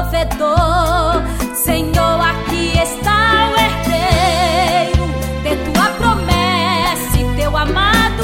provedor. Senhor, aqui está o herdeiro de tua promessa e teu amado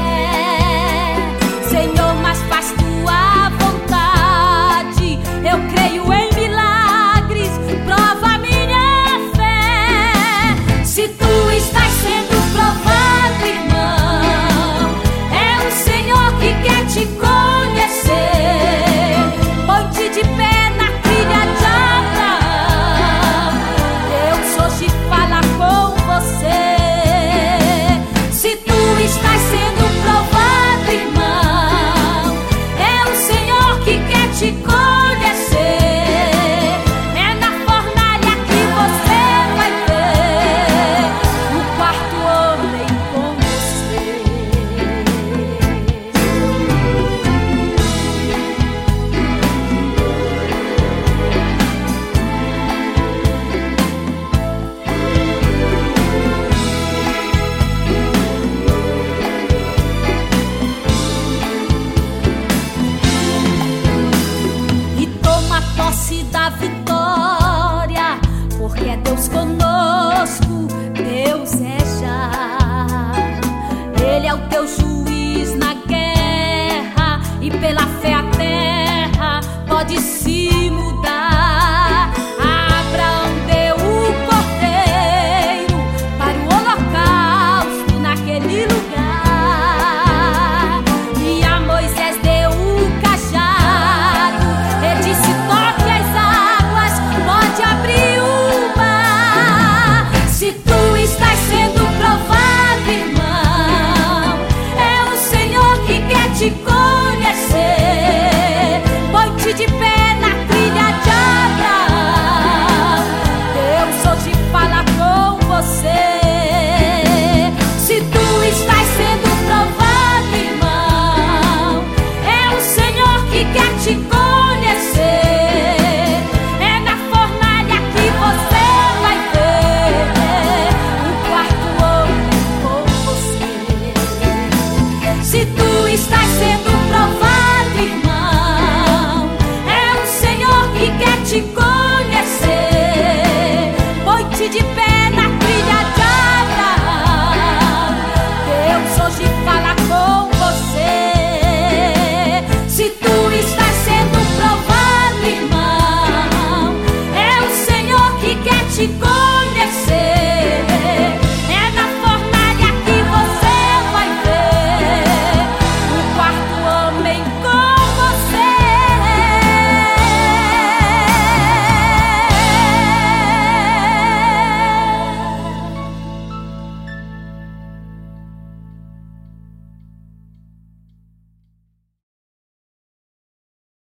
é. Senhor, mas faz tua vontade. Eu creio em milagres, prova minha fé. Se tu estás sendo provado, irmão, é o Senhor que quer te conhecer. Põe-te de pé na trilha de Abraão. Deus hoje fala com você. Se tu estás sendo provado, irmão, é o Senhor que quer te conhecer. É na fornalha que você vai ver o quarto homem com você. E toma posse da vitória, porque é Deus conosco, Deus é já. Ele é o teu juiz na guerra e pela